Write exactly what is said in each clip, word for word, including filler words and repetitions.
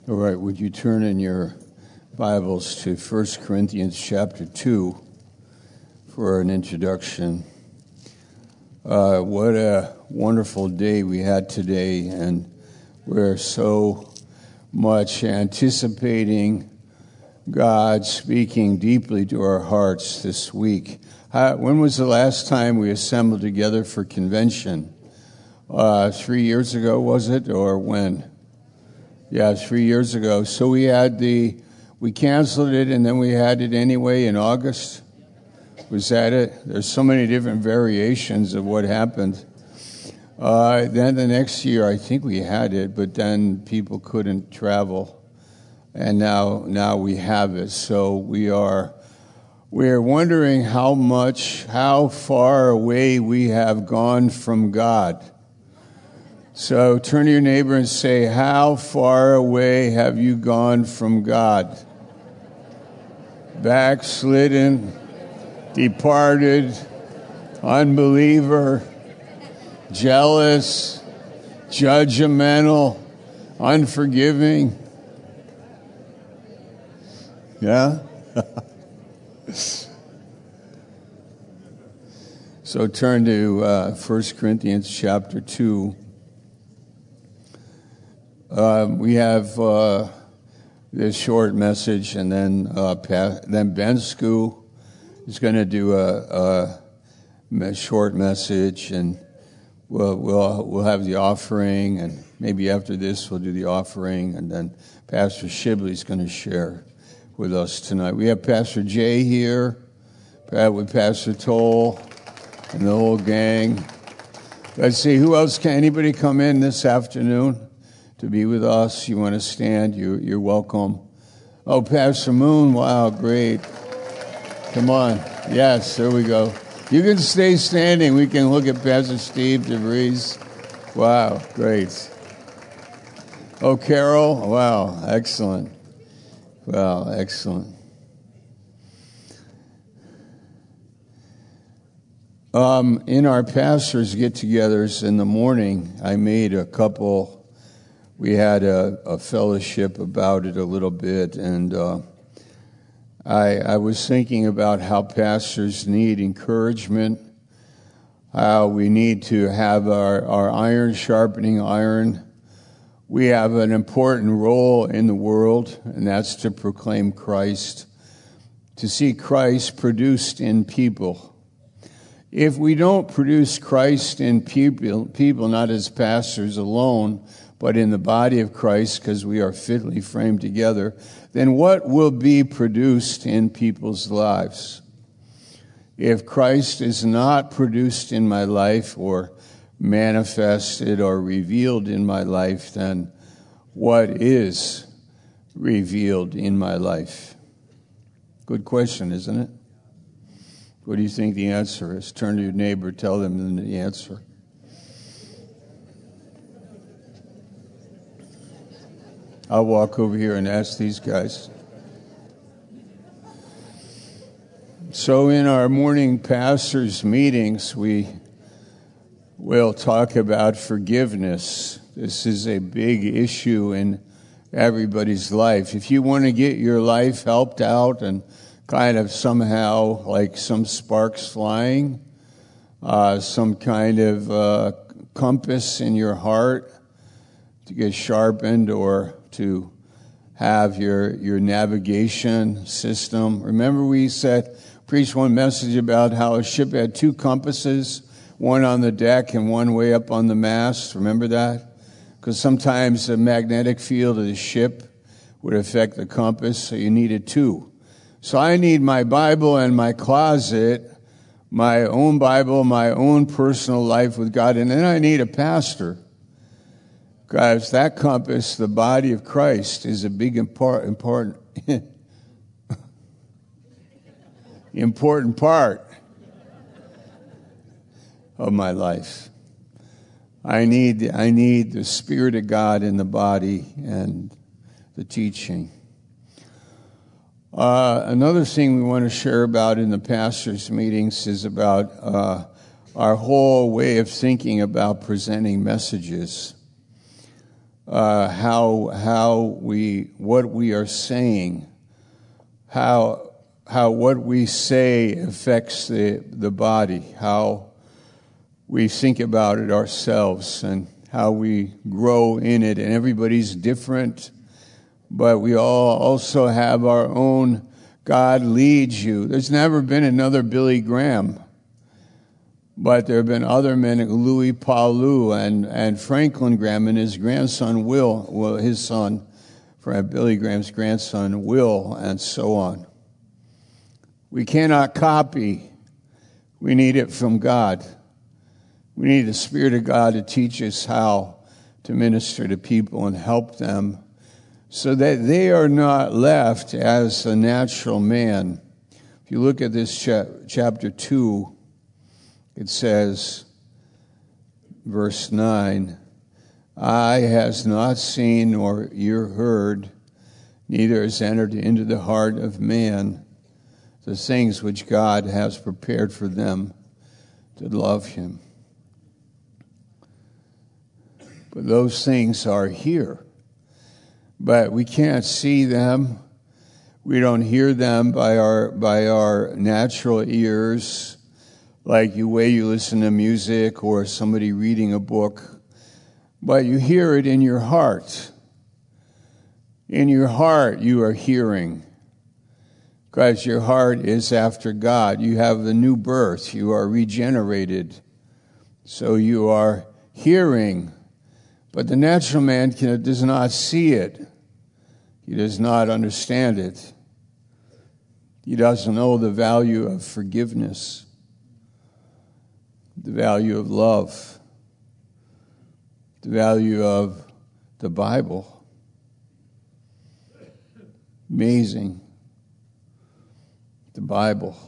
All right, would you turn in your Bibles to First Corinthians chapter two for an introduction. Uh, what a wonderful day we had today, and we're so much anticipating God speaking deeply to our hearts this week. How, when was the last time we assembled together for convention? Uh, three years ago, was it, or when? Yeah, three years ago. So we had the, we canceled it and then we had it anyway in August. Was that it? There's so many different variations of what happened. Uh, then the next year, I think we had it, but then people couldn't travel. And now, now we have it. So we are, we're wondering how much, how far away we have gone from God. So turn to your neighbor and say, how far away have you gone from God? Backslidden, departed, unbeliever, jealous, judgmental, unforgiving. Yeah? So turn to uh, First Corinthians chapter two. Uh, we have uh, this short message, and then uh, pa- then Ben Scu is going to do a, a short message, and we'll we'll we'll have the offering, and maybe after this we'll do the offering, and then Pastor Shibley is going to share with us tonight. We have Pastor Jay here, with Pastor Toll, and the whole gang. Let's see, who else can anybody come in this afternoon to be with us? You want to stand? You, you're welcome. Oh, Pastor Moon, wow, great. Come on. Yes, there we go. You can stay standing. We can look at Pastor Steve DeVries. Wow, great. Oh, Carol, wow, excellent. Wow, excellent. Um, in our pastors' get-togethers in the morning, I made a couple. We had a, a fellowship about it a little bit, and uh, I, I was thinking about how pastors need encouragement, how we need to have our, our iron sharpening iron. We have an important role in the world, and that's to proclaim Christ, to see Christ produced in people. If we don't produce Christ in people, people not as pastors alone, but in the body of Christ, because we are fitly framed together, then what will be produced in people's lives? If Christ is not produced in my life or manifested or revealed in my life, then what is revealed in my life? Good question, isn't it? What do you think the answer is? Turn to your neighbor, tell them the answer. I'll walk over here and ask these guys. So in our morning pastors' meetings, we will talk about forgiveness. This is a big issue in everybody's life. If you want to get your life helped out and kind of somehow like some sparks flying, uh, some kind of uh, compass in your heart to get sharpened, or to have your your navigation system. Remember we said, preached one message about how a ship had two compasses, one on the deck and one way up on the mast. Remember that? Because sometimes the magnetic field of the ship would affect the compass, so you needed two. So I need my Bible and my closet, my own Bible, my own personal life with God, and then I need a pastor. Guys, that compass, the body of Christ, is a big import, important, important part of my life. I need, I need the Spirit of God in the body and the teaching. Uh, another thing we want to share about in the pastors' meetings is about uh, our whole way of thinking about presenting messages. uh, how how we what we are saying, how how what we say affects the the body, how we think about it ourselves, and how we grow in it. And everybody's different, but we all also have our own. God leads you. There's never been another Billy Graham, but there have been other men, Louis Paulou and, and Franklin Graham and his grandson Will, well, his son, Billy Graham's grandson Will, and so on. We cannot copy. We need it from God. We need the Spirit of God to teach us how to minister to people and help them so that they are not left as a natural man. If you look at this cha- chapter two, it says, verse nine, eye has not seen nor ear heard, neither has entered into the heart of man the things which God has prepared for them that love him. But those things are here. But we can't see them. We don't hear them by our by our natural ears, like the way you listen to music or somebody reading a book. But you hear it in your heart. In your heart you are hearing, because your heart is after God. You have the new birth. You are regenerated. So you are hearing. But the natural man can, does not see it. He does not understand it. He doesn't know the value of forgiveness, the value of love, the value of the Bible. Amazing. The Bible.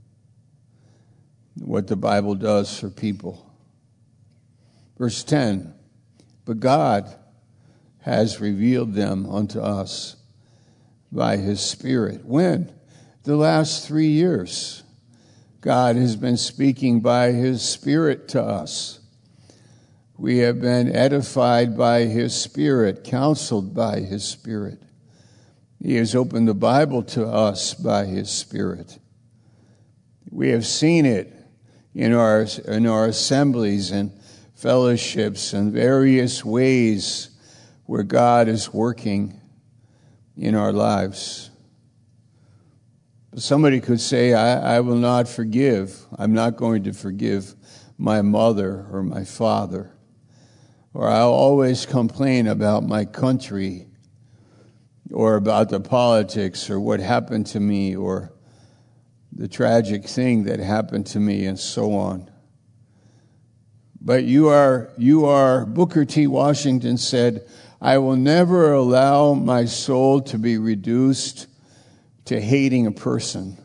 What the Bible does for people. Verse ten. But God has revealed them unto us by his Spirit. When? The last three years. God has been speaking by his Spirit to us. We have been edified by his Spirit, counseled by his Spirit. He has opened the Bible to us by his Spirit. We have seen it in our, in our assemblies and fellowships and various ways where God is working in our lives. But somebody could say, I, I will not forgive. I'm not going to forgive my mother or my father. Or I'll always complain about my country or about the politics or what happened to me or the tragic thing that happened to me and so on. But you are, you are, Booker T. Washington said, I will never allow my soul to be reduced to hating a person.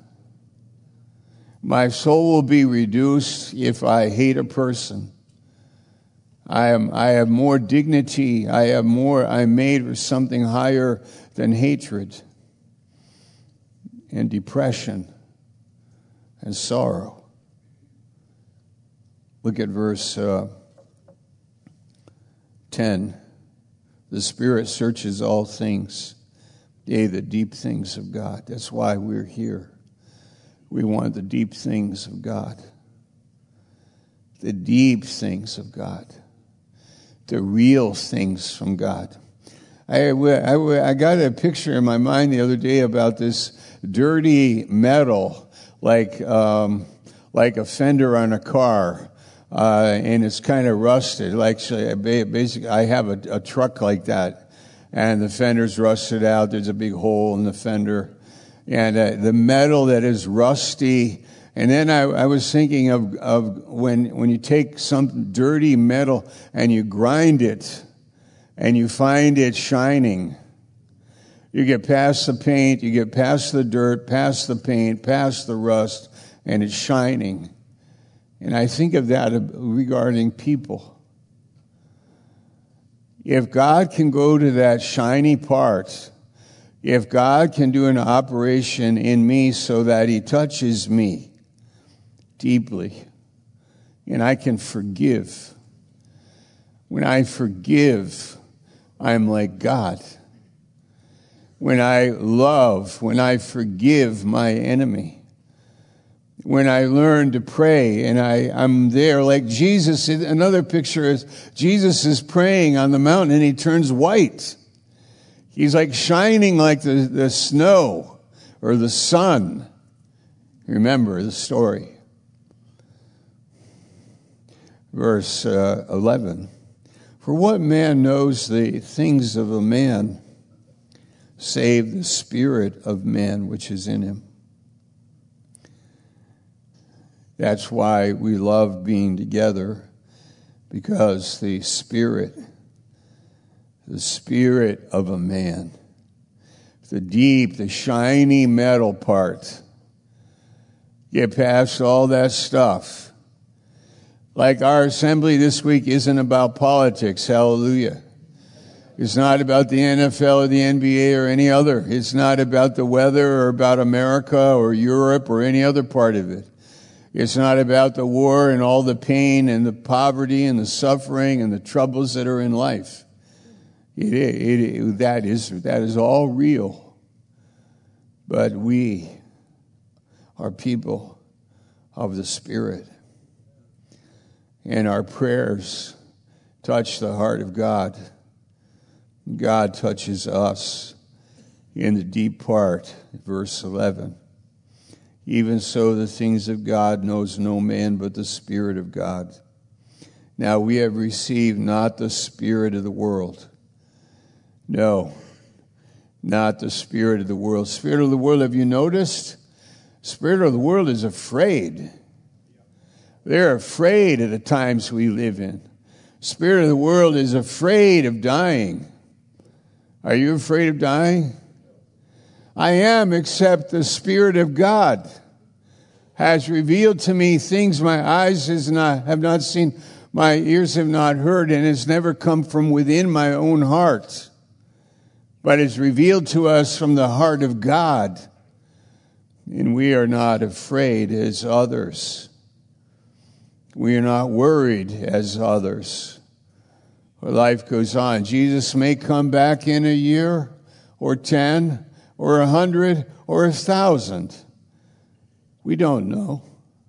My soul will be reduced if I hate a person. I am, I have more dignity. I have more, I'm made for something higher than hatred and depression and sorrow. Look at verse uh, ten. The Spirit searches all things, yea, the deep things of God. That's why we're here. We want the deep things of God. The deep things of God. The real things from God. I, I, I got a picture in my mind the other day about this dirty metal, like um, like a fender on a car. Uh, and it's kind of rusted. Like basically, I have a, a truck like that, and the fender's rusted out. There's a big hole in the fender, and uh, the metal that is rusty. And then I, I was thinking of of when when you take some dirty metal and you grind it, and you find it shining. You get past the paint, you get past the dirt, past the paint, past the rust, and it's shining. And I think of that regarding people. If God can go to that shiny part, if God can do an operation in me so that he touches me deeply, and I can forgive. When I forgive, I'm like God. When I love, when I forgive my enemy, when I learn to pray and I, I'm there like Jesus. Another picture is Jesus is praying on the mountain and he turns white. He's like shining like the, the snow or the sun. Remember the story. Verse uh, eleven. For what man knows the things of a man, save the spirit of man which is in him? That's why we love being together, because the spirit, the spirit of a man, the deep, the shiny metal part, get past all that stuff. Like our assembly this week isn't about politics, hallelujah. It's not about the N F L or the N B A or any other. It's not about the weather or about America or Europe or any other part of it. It's not about the war and all the pain and the poverty and the suffering and the troubles that are in life. It, it, it, that is, that is all real. But we are people of the Spirit. And our prayers touch the heart of God. God touches us in the deep part, verse eleven. Even so, the things of God knows no man but the Spirit of God. Now we have received not the spirit of the world. No, not the spirit of the world. Spirit of the world, have you noticed? Spirit of the world is afraid. They're afraid of the times we live in. Spirit of the world is afraid of dying. Are you afraid of dying? I am, except the Spirit of God has revealed to me things my eyes has not, have not seen, my ears have not heard, and has never come from within my own heart, but is revealed to us from the heart of God. And we are not afraid as others. We are not worried as others. Our life goes on. Jesus may come back in a year or ten or a hundred, or a thousand. We don't know.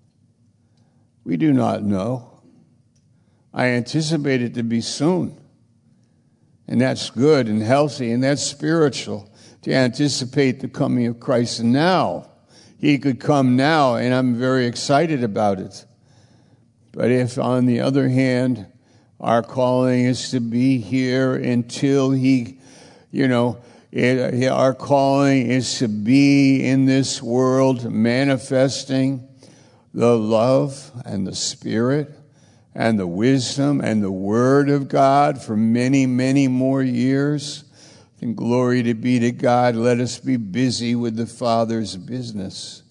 We do not know. I anticipate it to be soon. And that's good and healthy, and that's spiritual, to anticipate the coming of Christ now. He could come now, and I'm very excited about it. But if, on the other hand, our calling is to be here until he, you know, It, our calling is to be in this world manifesting the love and the Spirit and the wisdom and the Word of God for many, many more years. And glory to be to God. Let us be busy with the Father's business.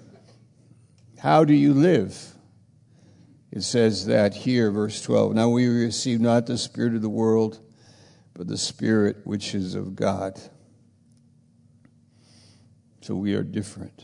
How do you live? It says that here, verse twelve. Now we receive not the spirit of the world, but the Spirit which is of God. So we are different.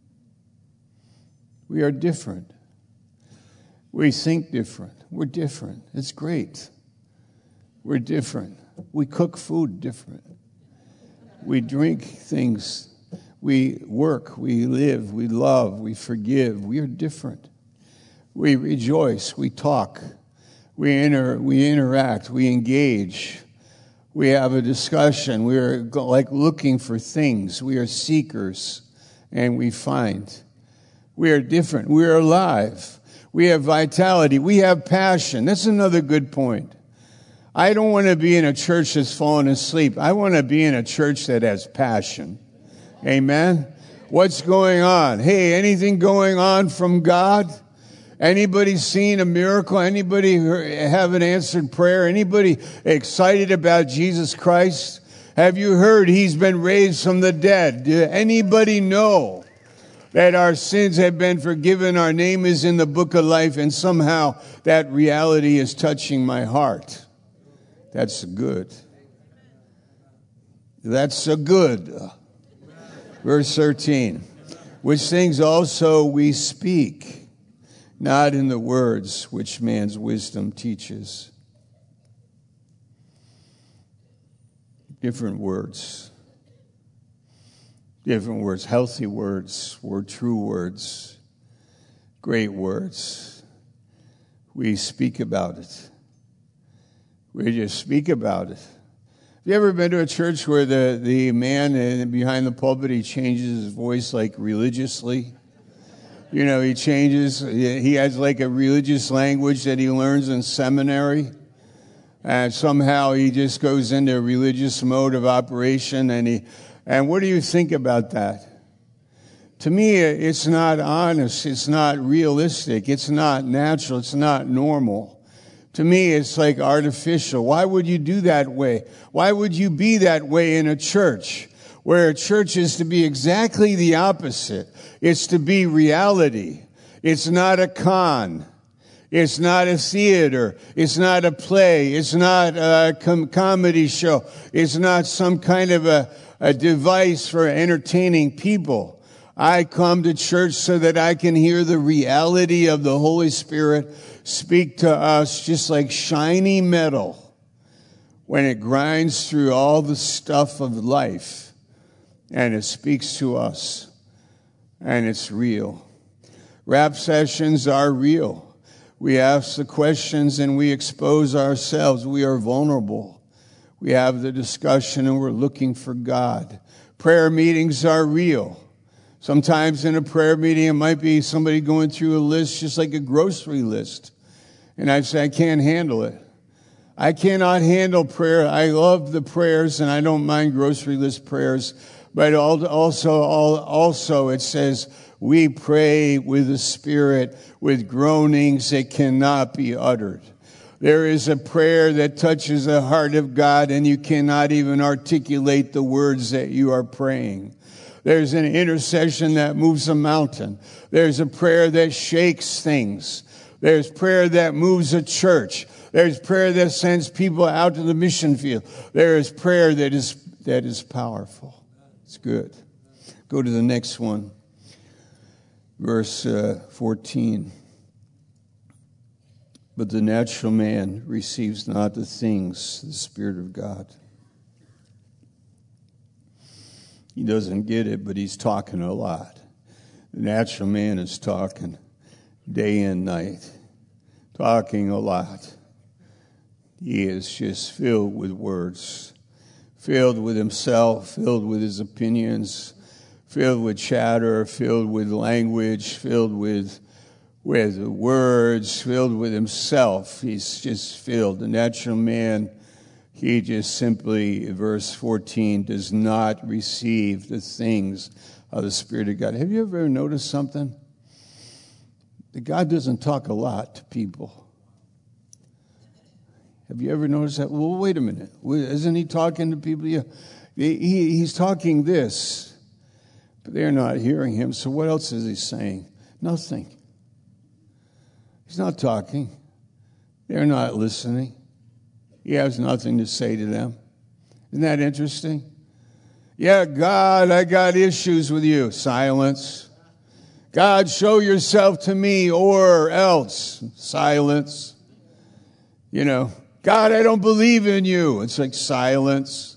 We are different. We think different. We're different. It's great. We're different. We cook food different. We drink things. We work. We live. We love. We forgive. We are different. We rejoice. We talk. We inter, we interact. We engage. We have a discussion. We are like looking for things. We are seekers, and we find. We are different. We are alive. We have vitality. We have passion. That's another good point. I don't want to be in a church that's fallen asleep. I want to be in a church that has passion. Amen? What's going on? Hey, anything going on from God? Anybody seen a miracle? Anybody have an answered prayer? Anybody excited about Jesus Christ? Have you heard he's been raised from the dead? Do anybody know that our sins have been forgiven? Our name is in the book of life, and somehow that reality is touching my heart. That's good. That's so good. Verse thirteen. Which things also we speak, not in the words which man's wisdom teaches. different words. Different words, healthy words, were true words, great words. We speak about it. We just speak about it. Have you ever been to a church where the, the man behind the pulpit, he changes his voice like religiously? You know, he changes, he has like a religious language that he learns in seminary. And somehow he just goes into a religious mode of operation. And he, and what do you think about that? To me, it's not honest. It's not realistic. It's not natural. It's not normal. To me, it's like artificial. Why would you do that way? Why would you be that way in a church? Where a church is to be exactly the opposite. It's to be reality. It's not a con. It's not a theater. It's not a play. It's not a com- comedy show. It's not some kind of a, a device for entertaining people. I come to church so that I can hear the reality of the Holy Spirit speak to us just like shiny metal when it grinds through all the stuff of life and it speaks to us and it's real. Rap sessions are real. We ask the questions and we expose ourselves. We are vulnerable. We have the discussion and we're looking for God. Prayer meetings are real. Sometimes in a prayer meeting, it might be somebody going through a list just like a grocery list. And I say, I can't handle it. I cannot handle prayer. I love the prayers and I don't mind grocery list prayers. But also, also it says, we pray with the Spirit with groanings that cannot be uttered. There is a prayer that touches the heart of God and you cannot even articulate the words that you are praying. There's an intercession that moves a mountain. There's a prayer that shakes things. There's prayer that moves a church. There's prayer that sends people out to the mission field. There is prayer that is that is powerful. It's good. Go to the next one. Verse uh, fourteen. But the natural man receives not the things, the Spirit of God. He doesn't get it, but he's talking a lot. The natural man is talking day and night, talking a lot. He is just filled with words, filled with himself, filled with his opinions, filled with chatter, filled with language, filled with, with words, filled with himself. He's just filled. The natural man, he just simply, verse fourteen, does not receive the things of the Spirit of God. Have you ever noticed something? That God doesn't talk a lot to people. Have you ever noticed that? Well, wait a minute. Isn't he talking to people? Yeah. He, he's talking this, but they're not hearing him. So what else is he saying? Nothing. He's not talking. They're not listening. He has nothing to say to them. Isn't that interesting? Yeah, God, I got issues with you. Silence. God, show yourself to me or else. Silence. You know, God, I don't believe in you. It's like silence.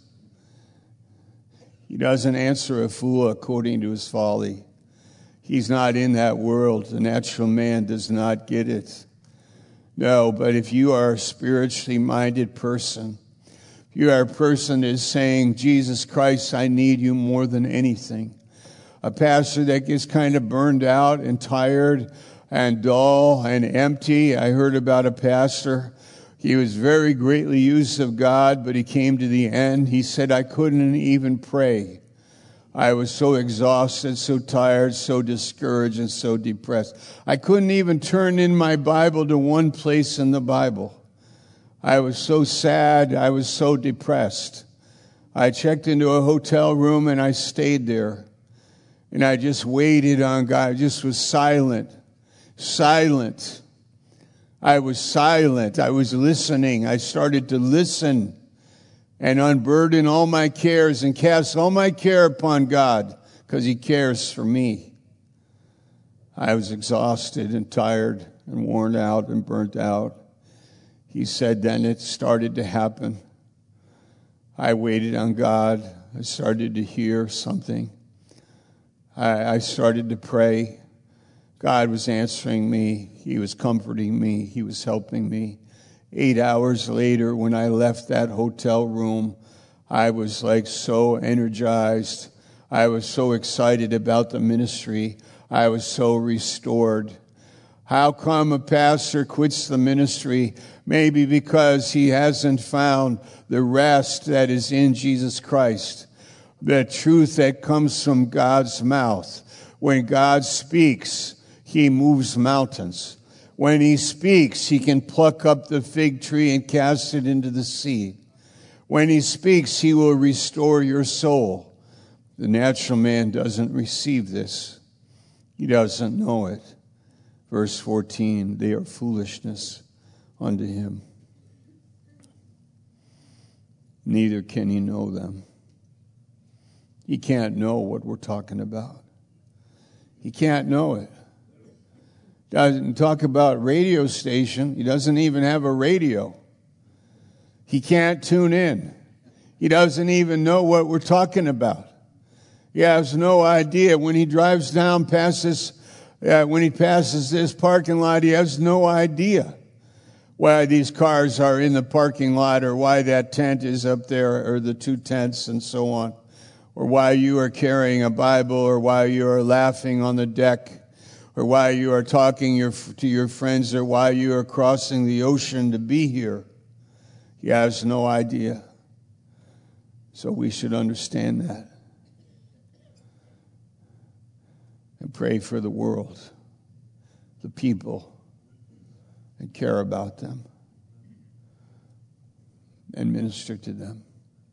He doesn't answer a fool according to his folly. He's not in that world. The natural man does not get it. No, but if you are a spiritually minded person, if you are a person that is saying, Jesus Christ, I need you more than anything. A pastor that gets kind of burned out and tired and dull and empty. I heard about a pastor. He was very greatly used of God, but he came to the end. He said, I couldn't even pray. I was so exhausted, so tired, so discouraged, and so depressed. I couldn't even turn in my Bible to one place in the Bible. I was so sad. I was so depressed. I checked into a hotel room and I stayed there. And I just waited on God. I just was silent. Silent. I was silent. I was listening. I started to listen and unburden all my cares and cast all my care upon God because he cares for me. I was exhausted and tired and worn out and burnt out. He said then it started to happen. I waited on God. I started to hear something. I, I started to pray. God was answering me. He was comforting me. He was helping me. Eight hours later, when I left that hotel room, I was like so energized. I was so excited about the ministry. I was so restored. How come a pastor quits the ministry? Maybe because he hasn't found the rest that is in Jesus Christ. The truth that comes from God's mouth. When God speaks, he moves mountains. When he speaks, he can pluck up the fig tree and cast it into the sea. When he speaks, he will restore your soul. The natural man doesn't receive this. He doesn't know it. Verse fourteen, they are foolishness unto him. Neither can he know them. He can't know what we're talking about. He can't know it. Doesn't talk about radio station. He doesn't even have a radio. He can't tune in. He doesn't even know what we're talking about. He has no idea. When he drives down past this, uh, when he passes this parking lot, he has no idea why these cars are in the parking lot, or why that tent is up there, or the two tents and so on, or why you are carrying a Bible, or why you are laughing on the deck, or why you are talking your, to your friends, or why you are crossing the ocean to be here. He has no idea. So we should understand that. And pray for the world, the people, and care about them, and minister to them.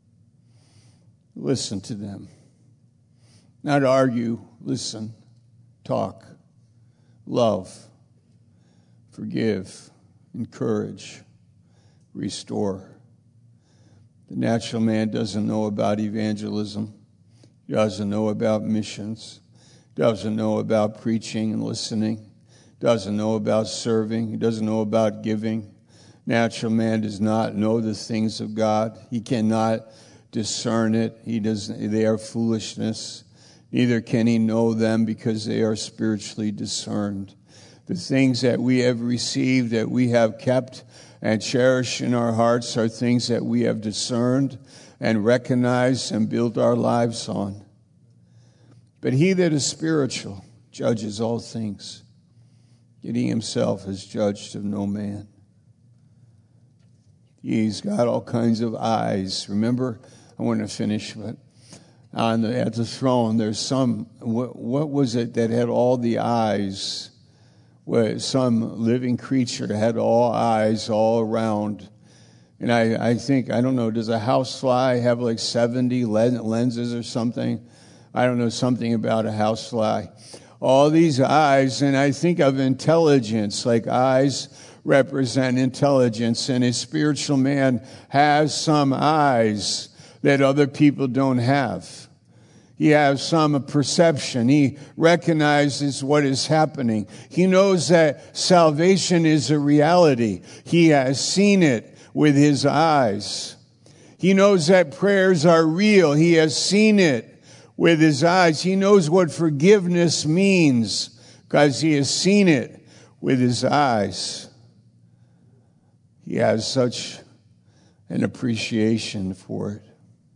Listen to them. Not argue, listen, talk, love, forgive, encourage, restore. The natural man doesn't know about evangelism, doesn't know about missions, doesn't know about preaching and listening, doesn't know about serving, he doesn't know about giving. Natural man does not know the things of God. He cannot discern it. He does. They are foolishness. Neither can he know them, because they are spiritually discerned. The things that we have received, that we have kept and cherished in our hearts, are things that we have discerned and recognized and built our lives on. But he that is spiritual judges all things, yet he himself is judged of no man. He's got all kinds of eyes. Remember, I want to finish, but on the, at the throne, there's some, what, what was it that had all the eyes? Where some living creature had all eyes all around. And I, I think, I don't know, does a housefly have like seventy lenses or something? I don't know, something about a housefly. All these eyes, and I think of intelligence, like eyes represent intelligence, and a spiritual man has some eyes that other people don't have. He has some perception. He recognizes what is happening. He knows that salvation is a reality. He has seen it with his eyes. He knows that prayers are real. He has seen it with his eyes. He knows what forgiveness means because he has seen it with his eyes. He has such an appreciation for it.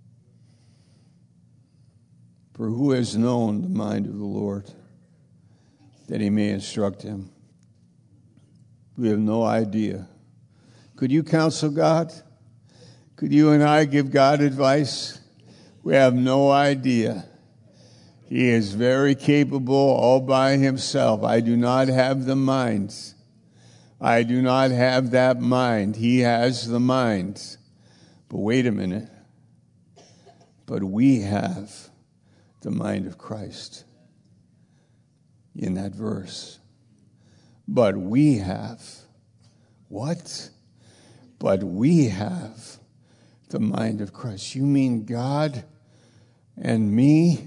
For who has known the mind of the Lord, that he may instruct him? We have no idea. Could you counsel God? Could you and I give God advice? We have no idea. He is very capable all by himself. I do not have the mind. I do not have that mind. He has the mind. But wait a minute. But we have the mind of Christ in that verse. But we have. What? But we have the mind of Christ. You mean God and me?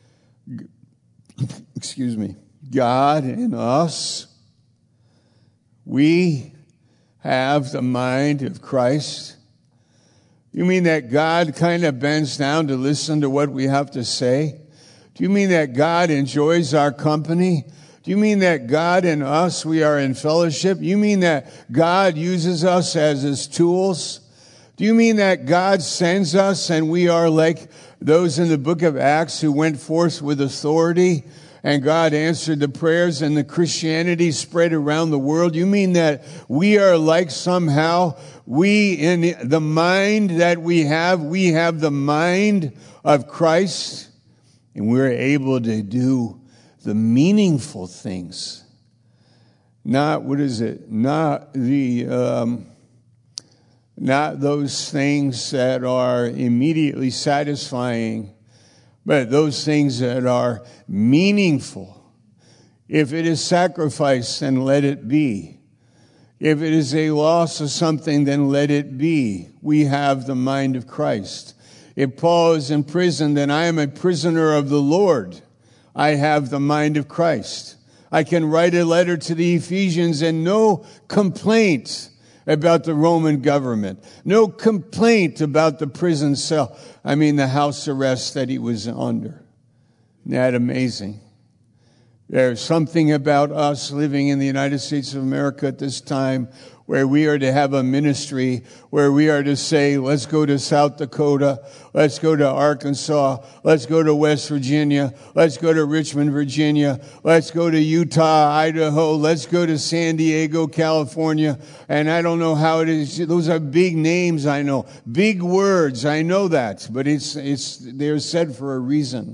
Excuse me. God and us? We have the mind of Christ? Do you mean that God kind of bends down to listen to what we have to say? Do you mean that God enjoys our company? Do you mean that God and us, we are in fellowship? You mean that God uses us as his tools? Do you mean that God sends us and we are like those in the book of Acts who went forth with authority and God answered the prayers and the Christianity spread around the world? You mean that we are like somehow, we in the mind that we have, we have the mind of Christ and we're able to do the meaningful things. Not, what is it? Not the... Um, Not those things that are immediately satisfying, but those things that are meaningful. If it is sacrifice, then let it be. If it is a loss of something, then let it be. We have the mind of Christ. If Paul is in prison, then I am a prisoner of the Lord. I have the mind of Christ. I can write a letter to the Ephesians and no complaint about the Roman government. No complaint about the prison cell. I mean, the house arrest that he was under. Isn't that amazing? There's something about us living in the United States of America at this time where we are to have a ministry, where we are to say, let's go to South Dakota, let's go to Arkansas, let's go to West Virginia, let's go to Richmond, Virginia, let's go to Utah, Idaho, let's go to San Diego, California. And I don't know how it is. Those are big names, I know. Big words, I know that. But it's it's they're said for a reason.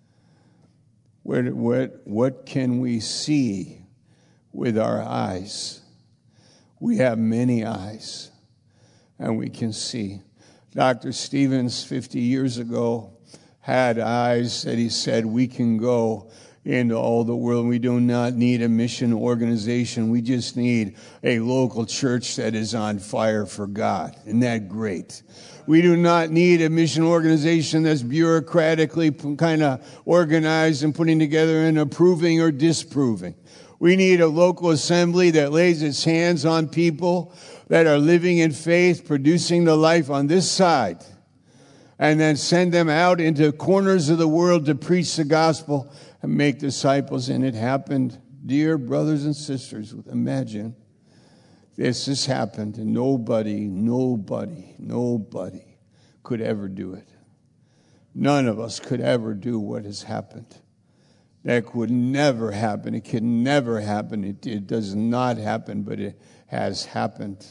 What, what, what can we see with our eyes? We have many eyes, and we can see. Doctor Stevens, fifty years ago, had eyes that he said, we can go into all the world. We do not need a mission organization. We just need a local church that is on fire for God. Isn't that great? We do not need a mission organization that's bureaucratically kind of organized and putting together and approving or disproving. We need a local assembly that lays its hands on people that are living in faith, producing the life on this side, and then send them out into corners of the world to preach the gospel and make disciples. And it happened, dear brothers and sisters, imagine this has happened and nobody, nobody, nobody could ever do it. None of us could ever do what has happened. That could never happen. It can never happen. It, it does not happen, but it has happened.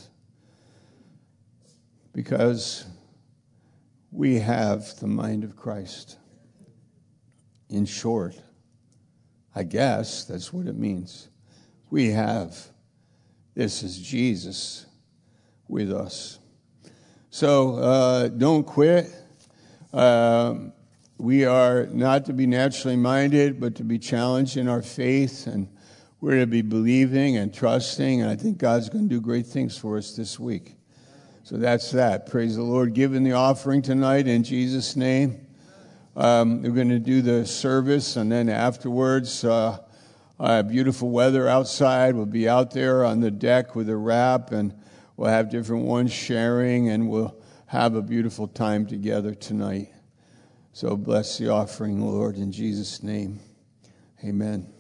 Because we have the mind of Christ. In short, I guess that's what it means. We have, this is Jesus with us. So uh, don't quit. Um, We are not to be naturally minded, but to be challenged in our faith. And we're to be believing and trusting. And I think God's going to do great things for us this week. So that's that. Praise the Lord. Giving the offering tonight in Jesus' name. Um, we're going to do the service. And then afterwards, uh, uh, beautiful weather outside. We'll be out there on the deck with a wrap. And we'll have different ones sharing. And we'll have a beautiful time together tonight. So bless the offering, Lord, in Jesus' name. Amen.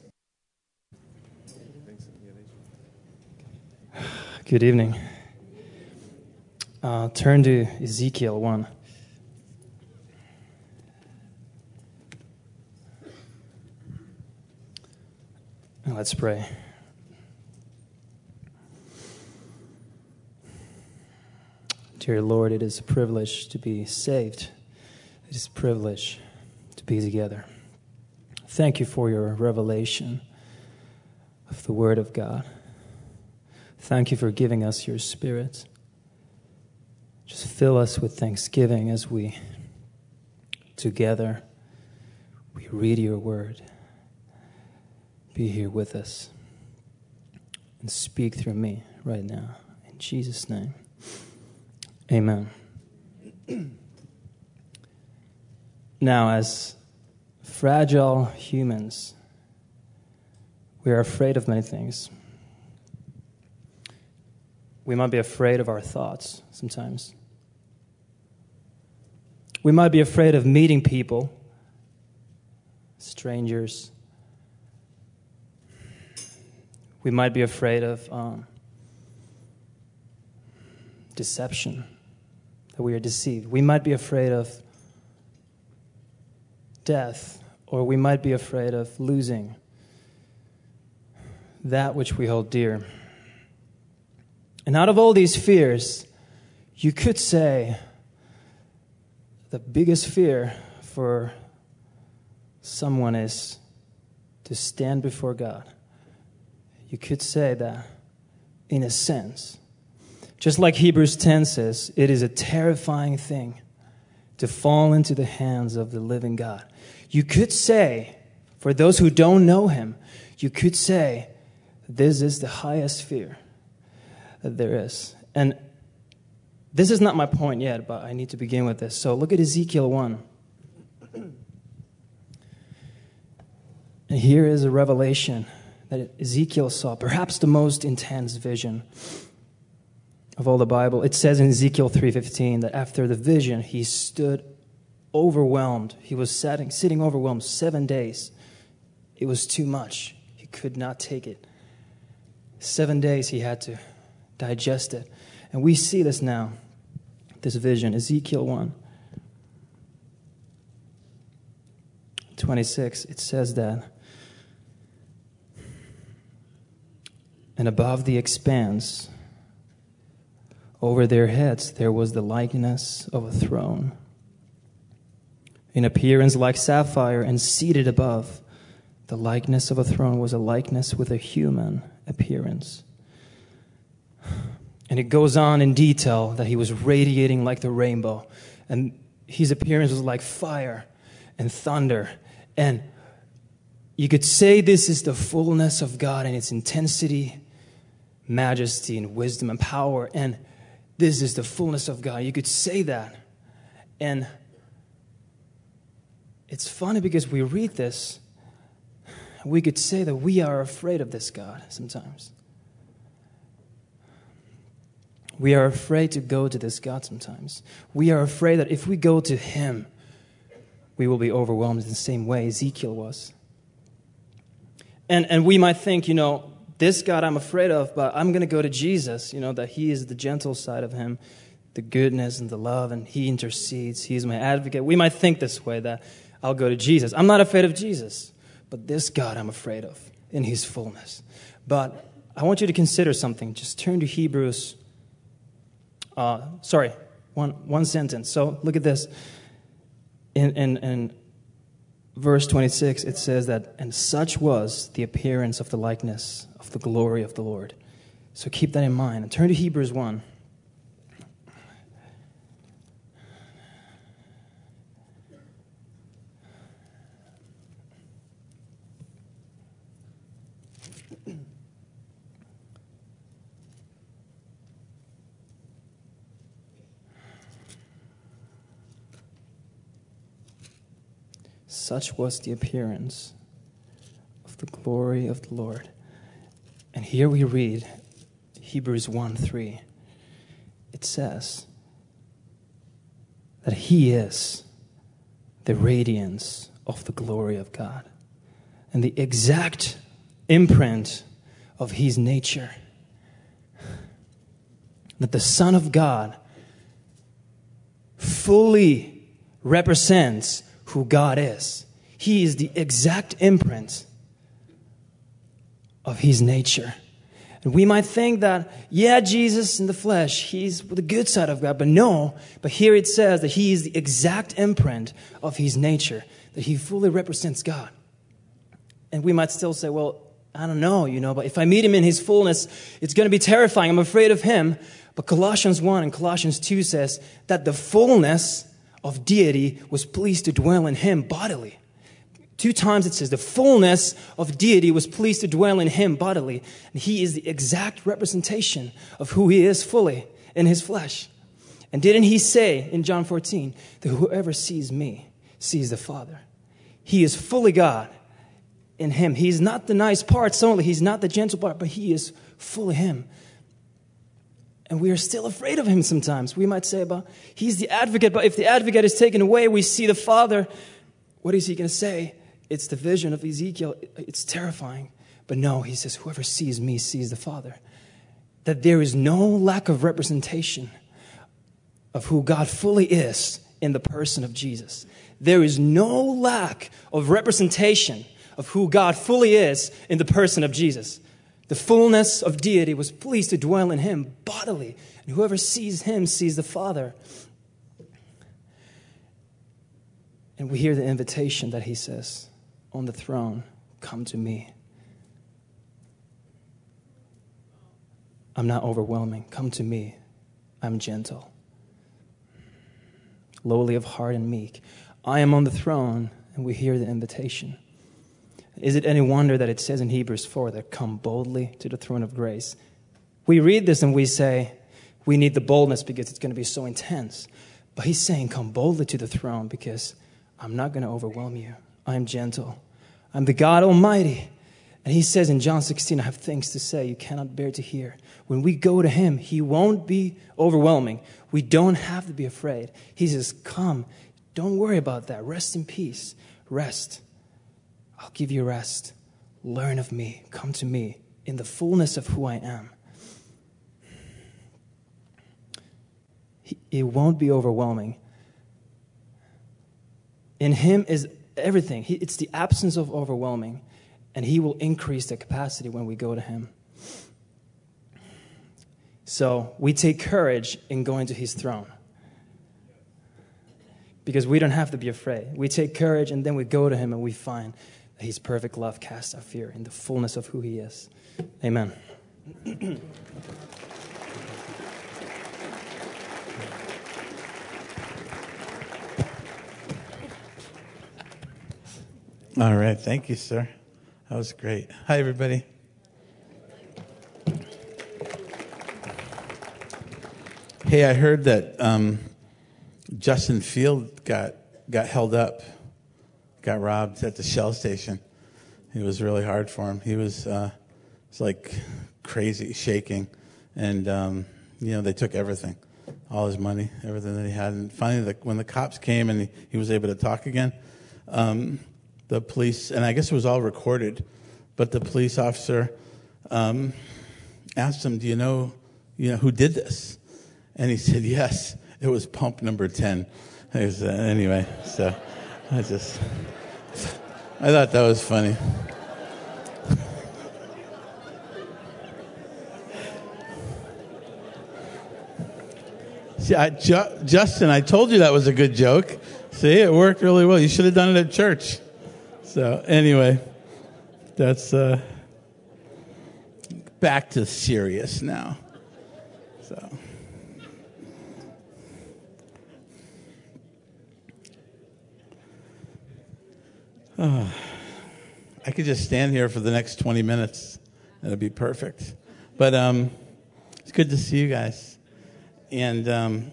Good evening. Uh, turn to Ezekiel one. Let's pray. Dear Lord, it is a privilege to be saved. It is a privilege to be together. Thank you for your revelation of the Word of God. Thank you for giving us your Spirit. Just fill us with thanksgiving as we together we read your Word. Be here with us and speak through me right now. In Jesus' name, amen. Now, as fragile humans, we are afraid of many things. We might be afraid of our thoughts sometimes. We might be afraid of meeting people, strangers. We might be afraid of um, deception, that we are deceived. We might be afraid of death, or we might be afraid of losing that which we hold dear. And out of all these fears, you could say the biggest fear for someone is to stand before God. You could say that, in a sense, just like Hebrews ten says, it is a terrifying thing to fall into the hands of the living God. You could say, for those who don't know him, you could say, this is the highest fear that there is. And this is not my point yet, but I need to begin with this. So look at Ezekiel one. And here is a revelation that Ezekiel saw, perhaps the most intense vision of all the Bible. It says in Ezekiel three fifteen that after the vision, he stood overwhelmed. He was sitting, sitting overwhelmed seven days. It was too much. He could not take it. Seven days he had to digest it. And we see this now, this vision, Ezekiel one twenty-six. It says that, and above the expanse, over their heads, there was the likeness of a throne, in appearance like sapphire, and seated above the likeness of a throne was a likeness with a human appearance. And it goes on in detail that he was radiating like the rainbow, and his appearance was like fire and thunder. And you could say this is the fullness of God in its intensity, majesty, and wisdom and power. And this is the fullness of God. You could say that. And it's funny because we read this, we could say that we are afraid of this God sometimes. We are afraid to go to this God sometimes. We are afraid that if we go to him, we will be overwhelmed in the same way Ezekiel was. And and we might think, you know, this God I'm afraid of, but I'm going to go to Jesus, you know, that he is the gentle side of him, the goodness and the love, and he intercedes. He is my advocate. We might think this way, that I'll go to Jesus. I'm not afraid of Jesus, but this God I'm afraid of in his fullness. But I want you to consider something. Just turn to Hebrews. Uh, sorry, one one sentence. So look at this. In, in, in verse twenty-six, it says that, and such was the appearance of the likeness of the glory of the Lord. So keep that in mind. And turn to Hebrews one. Such was the appearance of the glory of the Lord. And here we read Hebrews one three. It says that he is the radiance of the glory of God and the exact imprint of his nature. That the Son of God fully represents who God is. He is the exact imprint of his nature. And we might think that, yeah, Jesus in the flesh, he's the good side of God. But no, but here it says that he is the exact imprint of his nature, that he fully represents God. And we might still say, well, I don't know, you know, but if I meet him in his fullness, it's going to be terrifying. I'm afraid of him. But Colossians one and Colossians two says that the fullness of deity was pleased to dwell in him bodily. Two times it says the fullness of deity was pleased to dwell in him bodily. And he is the exact representation of who he is fully in his flesh. And didn't he say in John fourteen that whoever sees me sees the Father? He is fully God in him. He's not the nice parts only. He's not the gentle part, but he is fully him. And we are still afraid of him sometimes. We might say about, he's the advocate, but if the advocate is taken away, we see the Father. What is he going to say? It's the vision of Ezekiel. It's terrifying. But no, he says, whoever sees me sees the Father. That there is no lack of representation of who God fully is in the person of Jesus. There is no lack of representation of who God fully is in the person of Jesus. The fullness of deity was pleased to dwell in him bodily. And whoever sees him sees the Father. And we hear the invitation that he says, on the throne, come to me. I'm not overwhelming. Come to me. I'm gentle, lowly of heart and meek. I am on the throne, and we hear the invitation. Is it any wonder that it says in Hebrews four that come boldly to the throne of grace? We read this and we say, we need the boldness because it's going to be so intense. But he's saying, come boldly to the throne because I'm not going to overwhelm you. I am gentle. I'm the God Almighty. And he says in John sixteen, I have things to say you cannot bear to hear. When we go to him, he won't be overwhelming. We don't have to be afraid. He says, come. Don't worry about that. Rest in peace. Rest. I'll give you rest. Learn of me. Come to me in the fullness of who I am. It won't be overwhelming. In him is everything. It's the absence of overwhelming. And he will increase the capacity when we go to him. So we take courage in going to his throne. Because we don't have to be afraid. We take courage and then we go to him and we find that his perfect love casts out fear in the fullness of who he is. Amen. All right. Thank you, sir. That was great. Hi, everybody. Hey, I heard that um, Justin Field got got held up, got robbed at the Shell station. It was really hard for him. He was, uh, was like crazy, shaking, and um, you know they took everything, all his money, everything that he had. And finally, the, when the cops came and he, he was able to talk again, um, the police, and I guess it was all recorded, but the police officer um, asked him, "Do you know, you know who did this?" And he said, "Yes, it was pump number ten." Was, uh, anyway, so I just, I thought that was funny. See, I, Ju- Justin, I told you that was a good joke. See, it worked really well. You should have done it at church. So anyway, that's uh, back to serious now. So. Oh, I could just stand here for the next twenty minutes. That'd be perfect. But um, it's good to see you guys. And um,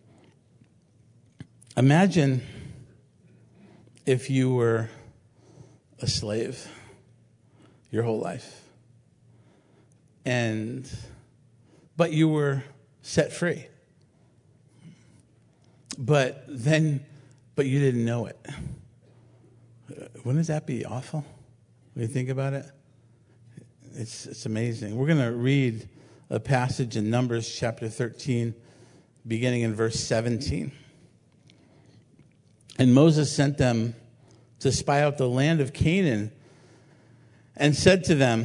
imagine if you were a slave your whole life, and but you were set free. But then, but you didn't know it. Wouldn't that be awful when you think about it? It's it's amazing. We're going to read a passage in Numbers chapter thirteen, beginning in verse seventeen. And Moses sent them to spy out the land of Canaan and said to them,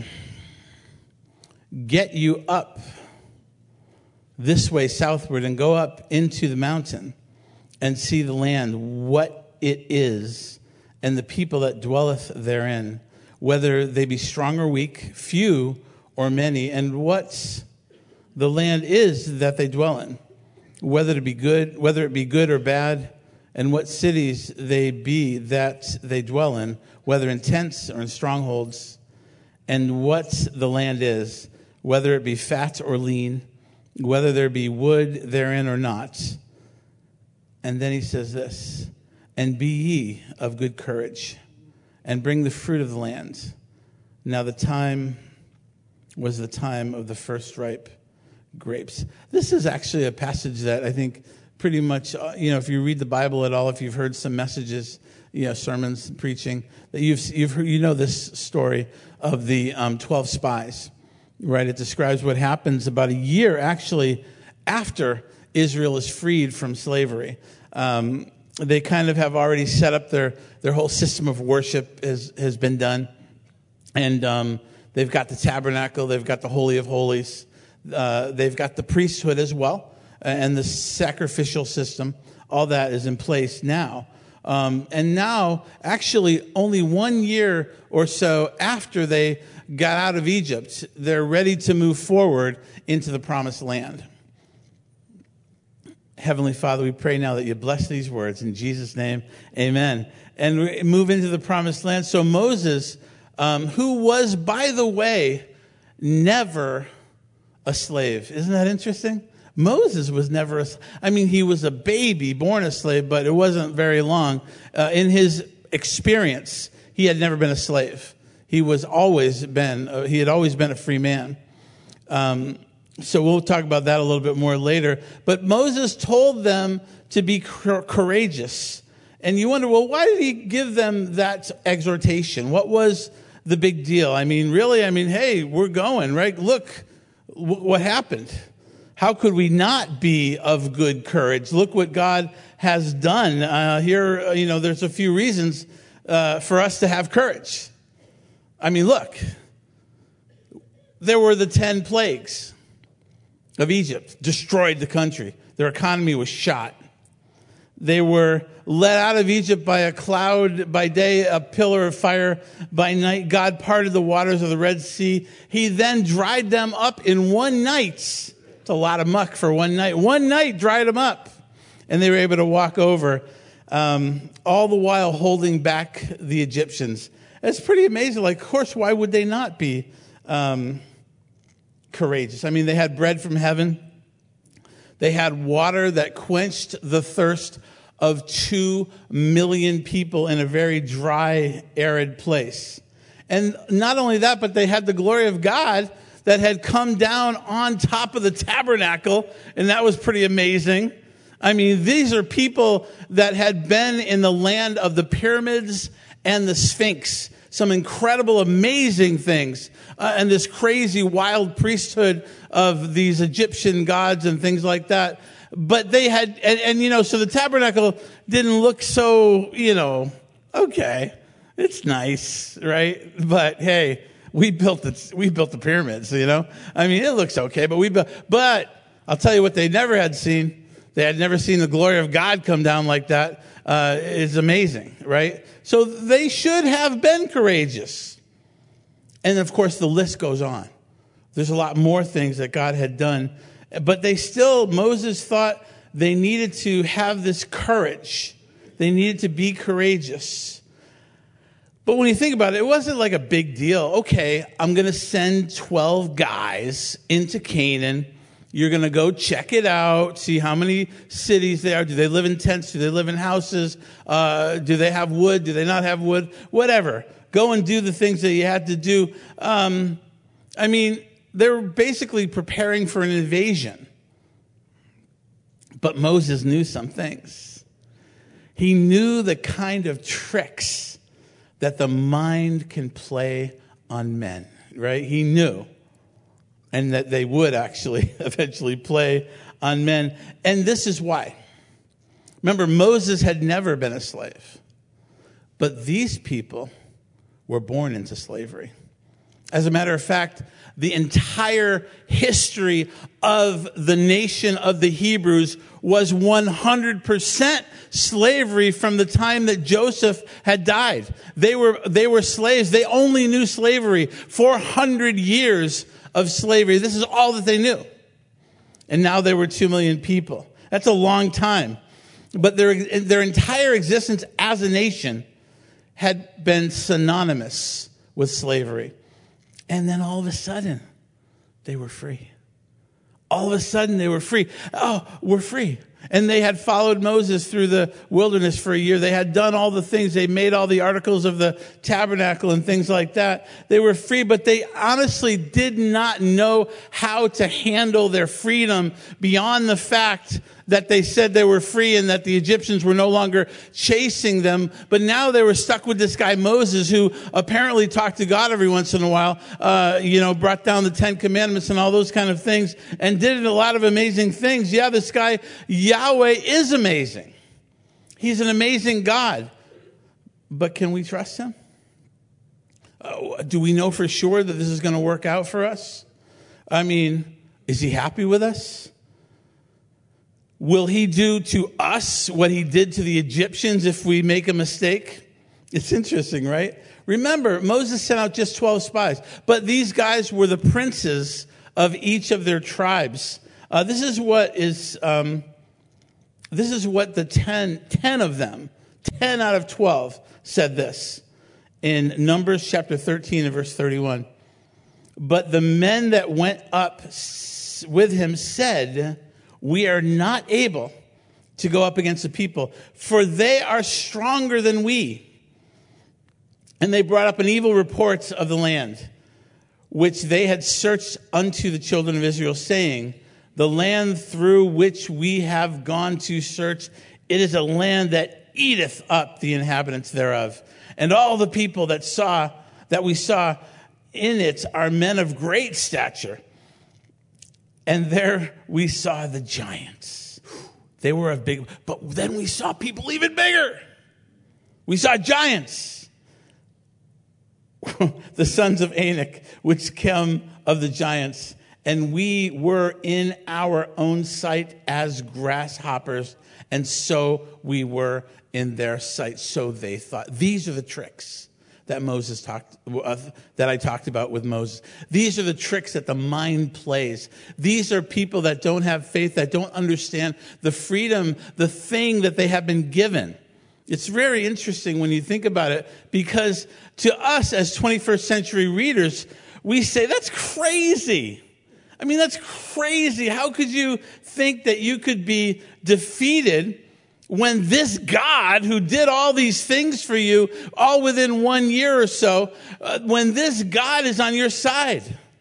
"Get you up this way southward and go up into the mountain and see the land, what it is, and the people that dwelleth therein, whether they be strong or weak, few or many, and what the land is that they dwell in, whether it be good, whether it be good or bad, and what cities they be that they dwell in, whether in tents or in strongholds, and what the land is, whether it be fat or lean, whether there be wood therein or not." And then he says this, "And be ye of good courage, and bring the fruit of the land. Now the time was the time of the first ripe grapes. This is actually a passage that I think pretty much, uh, you know, if you read the Bible at all, if you've heard some messages, you know, sermons, preaching, that you've you've heard, you know this story of the um, twelve spies, right? It describes what happens about a year actually after Israel is freed from slavery. Um, they kind of have already set up their their whole system of worship has has been done, and um, they've got the tabernacle, they've got the Holy of Holies, uh, they've got the priesthood as well, and the sacrificial system. All that is in place now. Um, and now, actually, only one year or so after they got out of Egypt, they're ready to move forward into the promised land. Heavenly Father, we pray now that you bless these words. In Jesus' name, amen. And we move into the promised land. So Moses, um, who was, by the way, never a slave. Isn't that interesting? Moses was never a, I mean, he was a baby, born a slave, but it wasn't very long. Uh, in his experience, he had never been a slave. He was always been, uh, he had always been a free man. Um, so we'll talk about that a little bit more later. But Moses told them to be courageous. And you wonder, well, why did he give them that exhortation? What was the big deal? I mean, really, I mean, hey, we're going, right? Look w- what happened. How could we not be of good courage? Look what God has done. Uh, here, you know, there's a few reasons uh, for us to have courage. I mean, look. There were the ten plagues of Egypt, destroyed the country. Their economy was shot. They were led out of Egypt by a cloud by day, a pillar of fire by night. God parted the waters of the Red Sea. He then dried them up in one night. It's a lot of muck for one night. One night dried them up, and they were able to walk over, um, all the while holding back the Egyptians. It's pretty amazing. Like, of course, why would they not be um, courageous? I mean, they had bread from heaven. They had water that quenched the thirst of two million people in a very dry, arid place. And not only that, but they had the glory of God that had come down on top of the tabernacle, and that was pretty amazing. I mean, these are people that had been in the land of the pyramids and the Sphinx. Some incredible, amazing things. Uh, and this crazy, wild priesthood of these Egyptian gods and things like that. But they had, and, and you know, so the tabernacle didn't look so, you know, okay, it's nice, right? But hey, we built the, we built the pyramids, you know? I mean, it looks okay, but we built, but I'll tell you what they never had seen. They had never seen the glory of God come down like that. Uh, it's amazing, right? So they should have been courageous. And of course, the list goes on. There's a lot more things that God had done. But they still, Moses thought they needed to have this courage. They needed to be courageous. But when you think about it, it wasn't like a big deal. Okay, I'm going to send twelve guys into Canaan. You're going to go check it out, see how many cities they are. Do they live in tents? Do they live in houses? Uh, do they have wood? Do they not have wood? Whatever. Go and do the things that you had to do. Um, I mean, they were basically preparing for an invasion. But Moses knew some things. He knew the kind of tricks that the mind can play on men, right? He knew. And that they would actually eventually play on men. And this is why. Remember, Moses had never been a slave. But these people were born into slavery. As a matter of fact, the entire history of the nation of the Hebrews was one hundred percent slavery from the time that Joseph had died. They were, they were slaves. They only knew slavery. four hundred years of slavery. This is all that they knew. And now there were two million people. That's a long time. But their, their entire existence as a nation had been synonymous with slavery. And then all of a sudden, they were free. All of a sudden, they were free. Oh, we're free. And they had followed Moses through the wilderness for a year. They had done all the things. They made all the articles of the tabernacle and things like that. They were free, but they honestly did not know how to handle their freedom beyond the fact that they said they were free and that the Egyptians were no longer chasing them. But now they were stuck with this guy Moses, who apparently talked to God every once in a while, uh, you know, brought down the Ten Commandments and all those kind of things and did a lot of amazing things. Yeah, this guy Yahweh is amazing. He's an amazing God. But can we trust him? Uh, do we know for sure that this is going to work out for us? I mean, is he happy with us? Will he do to us what he did to the Egyptians if we make a mistake? It's interesting, right? Remember, Moses sent out just twelve spies, but these guys were the princes of each of their tribes. Uh, this is what is, um, this is what the ten, ten of them, ten out of twelve said this in Numbers chapter thirteen and verse thirty-one. But the men that went up with him said, we are not able to go up against the people, for they are stronger than we. And they brought up an evil report of the land, which they had searched unto the children of Israel, saying, the land through which we have gone to search, it is a land that eateth up the inhabitants thereof. And all the people that saw, that we saw in it are men of great stature. And there we saw the giants. They were of big, but then we saw people even bigger. We saw giants. The sons of Anak, which came of the giants. And we were in our own sight as grasshoppers. And so we were in their sight. So they thought. These are the tricks that Moses talked, uh, that I talked about with Moses. These are the tricks that the mind plays. These are people that don't have faith, that don't understand the freedom, the thing that they have been given. It's very interesting when you think about it, because to us as twenty-first century readers, we say, that's crazy. I mean, that's crazy. How could you think that you could be defeated when this God who did all these things for you all within one year or so, uh, when this God is on your side?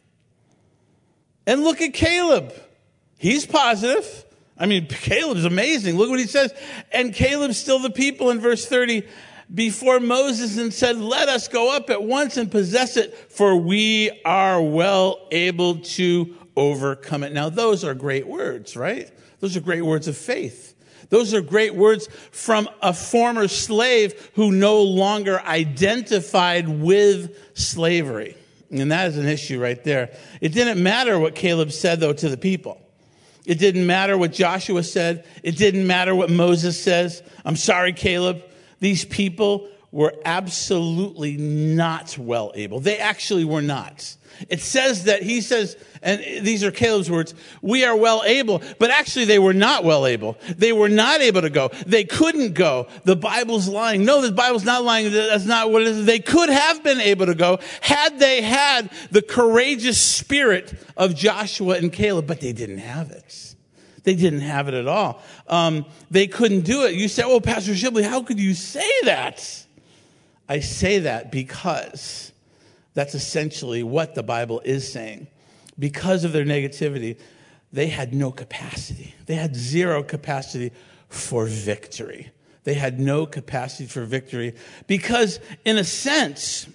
And look at Caleb. He's positive. I mean, Caleb's amazing. Look what he says. And Caleb still the people in verse thirty before Moses and said, let us go up at once and possess it, for we are well able to overcome it. Now, those are great words, right? Those are great words of faith. Those are great words from a former slave who no longer identified with slavery. And that is an issue right there. It didn't matter what Caleb said, though, to the people. It didn't matter what Joshua said. It didn't matter what Moses says. I'm sorry, Caleb. These people were absolutely not well able. They actually were not. It says that he says, and these are Caleb's words, we are well able, but actually they were not well able. They were not able to go. They couldn't go. The Bible's lying. No, the Bible's not lying. That's not what it is. They could have been able to go had they had the courageous spirit of Joshua and Caleb, but they didn't have it. They didn't have it at all. Um, they couldn't do it. You say, oh, Pastor Shibley, how could you say that? I say that because that's essentially what the Bible is saying. Because of their negativity, they had no capacity. They had zero capacity for victory. They had no capacity for victory because, in a sense,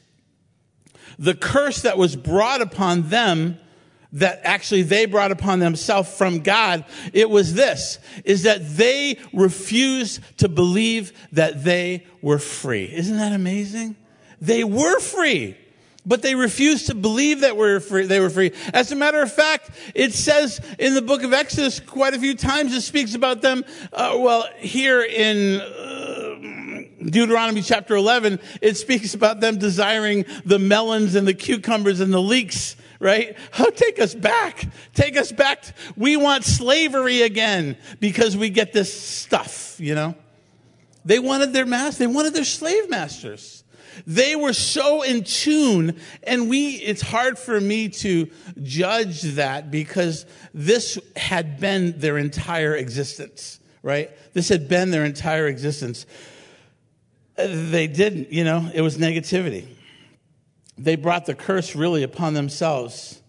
the curse that was brought upon them, that actually they brought upon themselves from God, it was this, is that they refused to believe that they were free. Isn't that amazing? They were free, but they refused to believe that we're free, they were free. As a matter of fact, it says in the book of Exodus quite a few times, it speaks about them, uh, well, here in uh, Deuteronomy chapter eleven, it speaks about them desiring the melons and the cucumbers and the leeks, right? Oh, take us back. Take us back. We want slavery again because we get this stuff, you know? They wanted their master. They wanted their slave masters. They were so in tune, and we, it's hard for me to judge that because this had been their entire existence, right? This had been their entire existence. They didn't, you know, it was negativity. They brought the curse really upon themselves.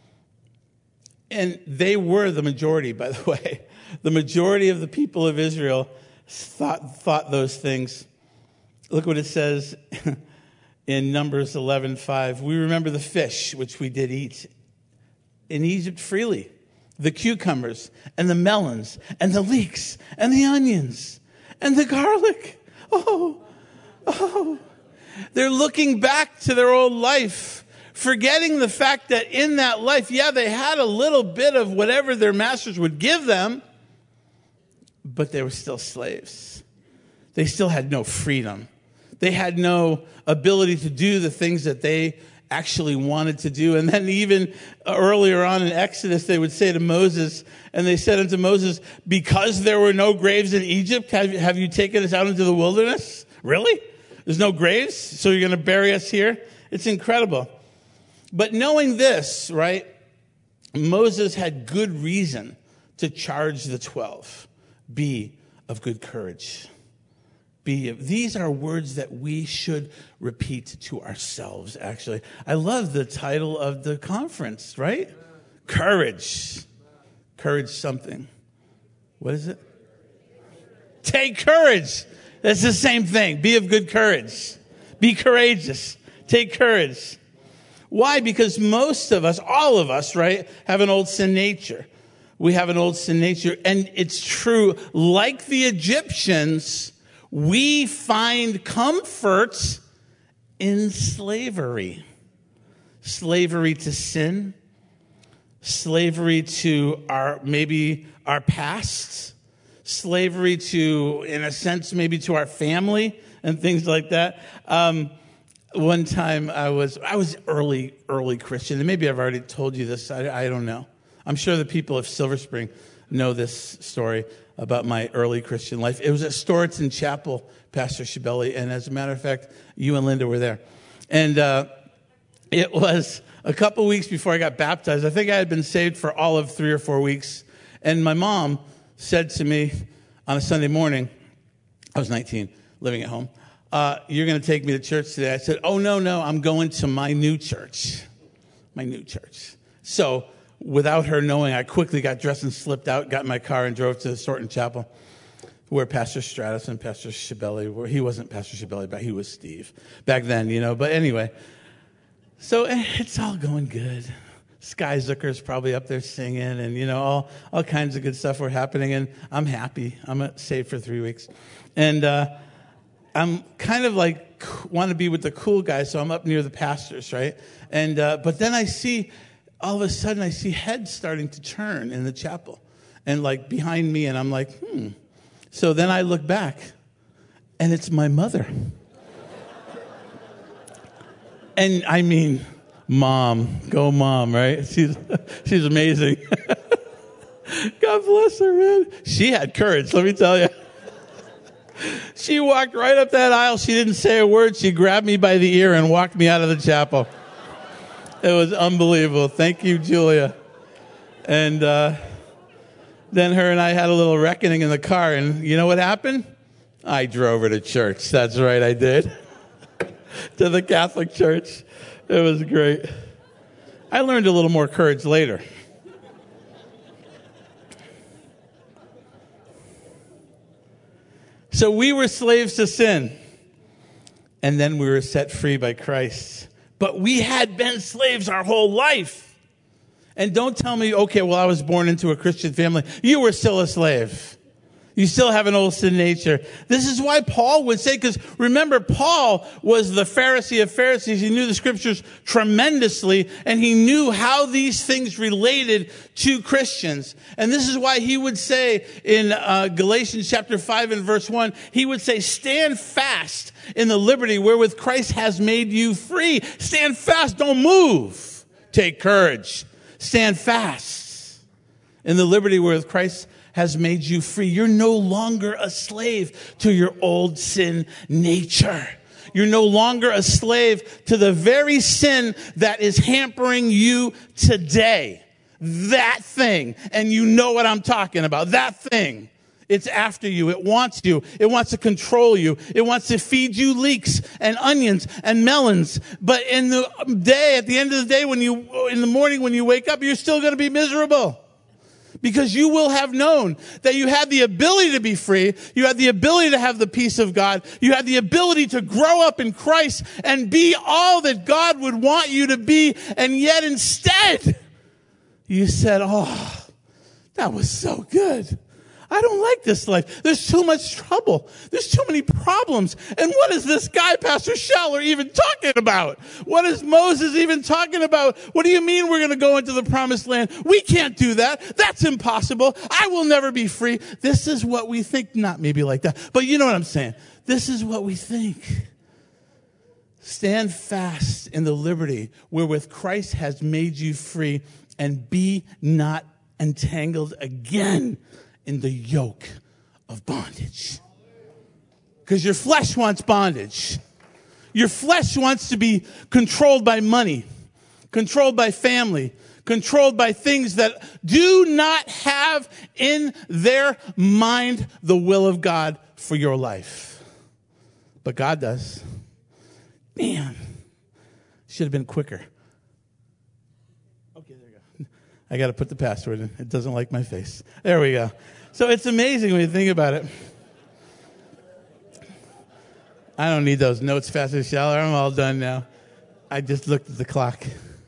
And they were the majority, by the way. The majority of the people of Israel thought, thought those things. Look what it says in Numbers eleven five. We remember the fish, which we did eat in Egypt freely, the cucumbers and the melons and the leeks and the onions and the garlic. Oh, oh. They're looking back to their old life, forgetting the fact that in that life, yeah, they had a little bit of whatever their masters would give them, but they were still slaves. They still had no freedom. They had no ability to do the things that they actually wanted to do. And then even earlier on in Exodus, they would say to Moses, and they said unto Moses, because there were no graves in Egypt, have, have you taken us out into the wilderness? Really? There's no graves? So you're going to bury us here? It's incredible. But knowing this, right, Moses had good reason to charge the twelve. Be of good courage. Be of, these are words that we should repeat to ourselves, actually. I love the title of the conference, right? Courage. Courage something. What is it? Take courage. That's the same thing. Be of good courage. Be courageous. Take courage. Why? Because most of us, all of us, right, have an old sin nature. We have an old sin nature. And it's true, like the Egyptians, we find comfort in slavery. Slavery to sin. Slavery to our, maybe our past. Slavery to, in a sense, maybe to our family and things like that. Um, one time I was, I was early, early Christian, and maybe I've already told you this. I, I don't know. I'm sure the people of Silver Spring know this story about my early Christian life. It was at Storeton Chapel, Pastor Shibeli, and as a matter of fact, you and Linda were there. And uh, it was a couple weeks before I got baptized. I think I had been saved for all of three or four weeks, and my mom said to me on a Sunday morning, I was nineteen, living at home, uh, you're going to take me to church today. I said, oh, no, no, I'm going to my new church, my new church. So without her knowing, I quickly got dressed and slipped out, got in my car and drove to Storeton Chapel, where Pastor Stratus and Pastor Shibeli were. He wasn't Pastor Shibeli, but he was Steve back then, you know. But anyway, so it's all going good. Sky Zucker's probably up there singing, and, you know, all, all kinds of good stuff were happening, and I'm happy. I'm saved for three weeks. And uh, I'm kind of like, want to be with the cool guys, so I'm up near the pastors, right? And uh, but then I see, all of a sudden, I see heads starting to turn in the chapel, and like behind me, and I'm like, hmm. So then I look back, and it's my mother. And I mean, Mom, go Mom, right? She's she's amazing. God bless her, man. She had courage, let me tell you. She walked right up that aisle. She didn't say a word. She grabbed me by the ear and walked me out of the chapel. It was unbelievable. Thank you, Julia. And uh, then her and I had a little reckoning in the car, and you know what happened? I drove her to church. That's right, I did. To the Catholic Church. It was great. I learned a little more courage later. So we were slaves to sin, and then we were set free by Christ. But we had been slaves our whole life. And don't tell me, okay, well, I was born into a Christian family. You were still a slave. You still have an old sin nature. This is why Paul would say, because remember, Paul was the Pharisee of Pharisees. He knew the scriptures tremendously, and he knew how these things related to Christians. And this is why he would say in uh, Galatians chapter five and verse one, he would say, stand fast in the liberty wherewith Christ has made you free. Stand fast, don't move. Take courage. Stand fast in the liberty wherewith Christ has made you free. You're no longer a slave to your old sin nature. You're no longer a slave to the very sin that is hampering you today. That thing, and you know what I'm talking about, that thing It's after you. It wants you. It wants to control you. It wants to feed you leeks and onions and melons. But in the day, at the end of the day, when you, in the morning when you wake up, you're still going to be miserable. Because you will have known that you had the ability to be free. You had the ability to have the peace of God. You had the ability to grow up in Christ and be all that God would want you to be. And yet instead, you said, oh, that was so good. I don't like this life. There's too much trouble. There's too many problems. And what is this guy, Pastor Scheller, even talking about? What is Moses even talking about? What do you mean we're going to go into the promised land? We can't do that. That's impossible. I will never be free. This is what we think. Not maybe like that, but you know what I'm saying. This is what we think. Stand fast in the liberty wherewith Christ has made you free, and be not entangled again in the yoke of bondage. Because your flesh wants bondage. Your flesh wants to be controlled by money, controlled by family, controlled by things that do not have in their mind the will of God for your life. But God does. Man, should have been quicker. Okay, there you go. I got to put the password in. It doesn't like my face. There we go. So it's amazing when you think about it. I don't need those notes, Pastor Scheller. I'm all done now. I just looked at the clock.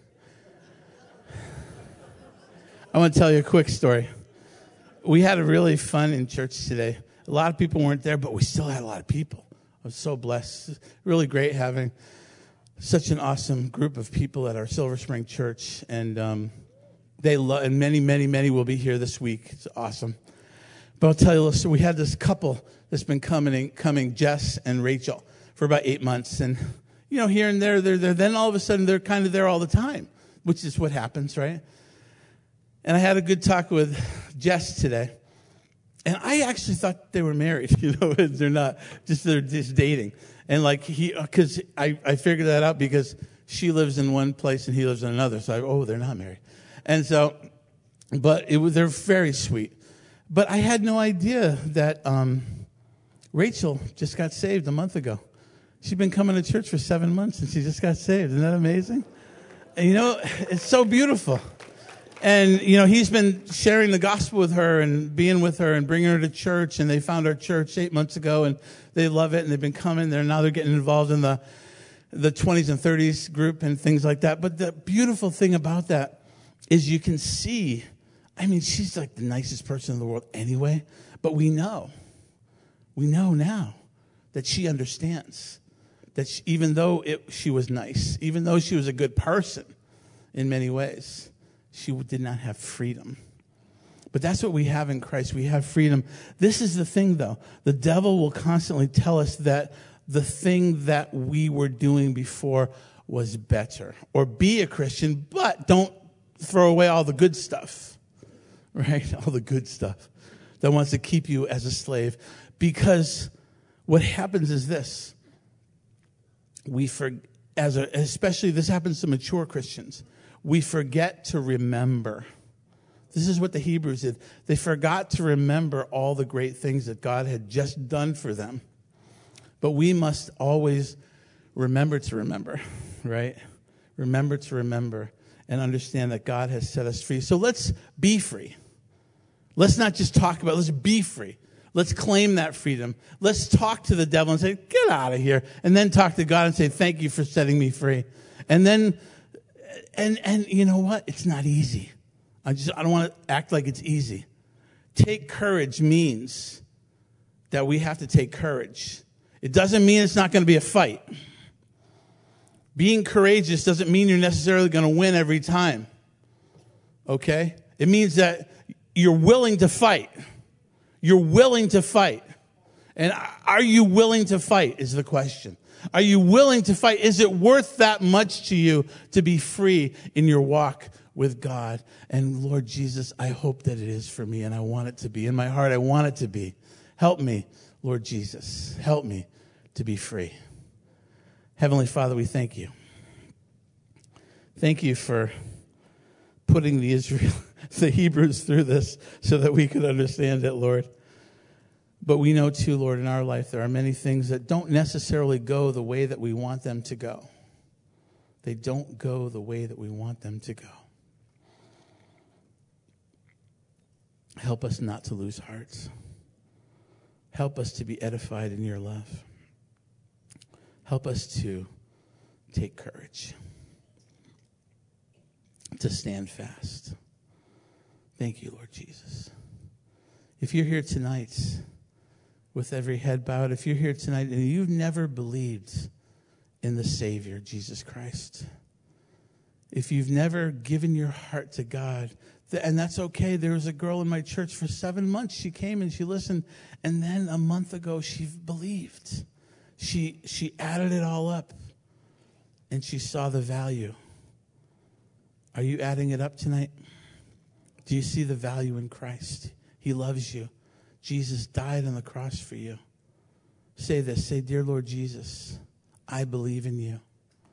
I want to tell you a quick story. We had a really fun in church today. A lot of people weren't there, but we still had a lot of people. I was so blessed. Really great having such an awesome group of people at our Silver Spring Church. And um, they lo- and many, many, many will be here this week. It's awesome. But I'll tell you, listen, we had this couple that's been coming, coming, Jess and Rachel, for about eight months. And, you know, here and there, they're there. Then all of a sudden, they're kind of there all the time, which is what happens, right? And I had a good talk with Jess today. And I actually thought they were married, you know, they're not, just they're just dating. And like he, because I, I figured that out because she lives in one place and he lives in another. So I, oh, they're not married. And so, but it was, they're very sweet. But I had no idea that um, Rachel just got saved a month ago. She'd been coming to church for seven months and she just got saved. Isn't that amazing? And you know, it's so beautiful. And, you know, he's been sharing the gospel with her and being with her and bringing her to church. And they found our church eight months ago and they love it. And they've been coming there. Now they're getting involved in the, the twenties and thirties group and things like that. But the beautiful thing about that is you can see, I mean, she's like the nicest person in the world anyway. But we know, we know now that she understands that she, even though it, she was nice, even though she was a good person in many ways, she did not have freedom. But that's what we have in Christ. We have freedom. This is the thing, though. The devil will constantly tell us that the thing that we were doing before was better. Or be a Christian, but don't throw away all the good stuff. Right? All the good stuff that wants to keep you as a slave. Because what happens is this. We for, as a, especially this happens to mature Christians. We forget to remember. This is what the Hebrews did. They forgot to remember all the great things that God had just done for them. But we must always remember to remember, right? Remember to remember and understand that God has set us free. So let's be free. Let's not just talk about it. Let's be free. Let's claim that freedom. Let's talk to the devil and say, get out of here. And then talk to God and say, thank you for setting me free. And then And and you know what? It's not easy. I just I don't want to act like it's easy. Take courage means that we have to take courage. It doesn't mean it's not going to be a fight. Being courageous doesn't mean you're necessarily going to win every time. Okay? It means that you're willing to fight. You're willing to fight. And are you willing to fight is the question. Are you willing to fight? Is it worth that much to you to be free in your walk with God? And Lord Jesus, I hope that it is for me, and I want it to be. In my heart, I want it to be. Help me, Lord Jesus. Help me to be free. Heavenly Father, we thank you. Thank you for putting the Israel, the Hebrews through this so that we could understand it, Lord. But we know too, Lord, in our life there are many things that don't necessarily go the way that we want them to go. They don't go the way that we want them to go. Help us not to lose hearts. Help us to be edified in your love. Help us to take courage, to stand fast. Thank you, Lord Jesus. If you're here tonight with every head bowed, if you're here tonight and you've never believed in the Savior, Jesus Christ, if you've never given your heart to God, and that's okay. There was a girl in my church for seven months. She came and she listened, and then a month ago she believed. She she added it all up, and she saw the value. Are you adding it up tonight? Do you see the value in Christ? He loves you. Jesus died on the cross for you. Say this. Say, dear Lord Jesus, I believe in you.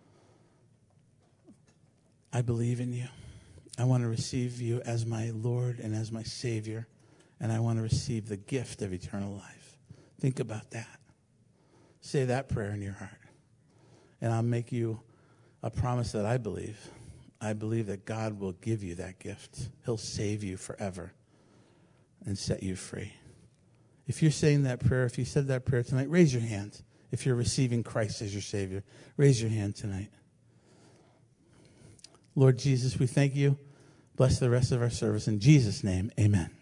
I believe in you. I want to receive you as my Lord and as my Savior, and I want to receive the gift of eternal life. Think about that. Say that prayer in your heart, and I'll make you a promise that I believe. I believe that God will give you that gift. He'll save you forever and set you free. If you're saying that prayer, if you said that prayer tonight, raise your hand. If you're receiving Christ as your Savior, raise your hand tonight. Lord Jesus, we thank you. Bless the rest of our service. In Jesus' name, amen.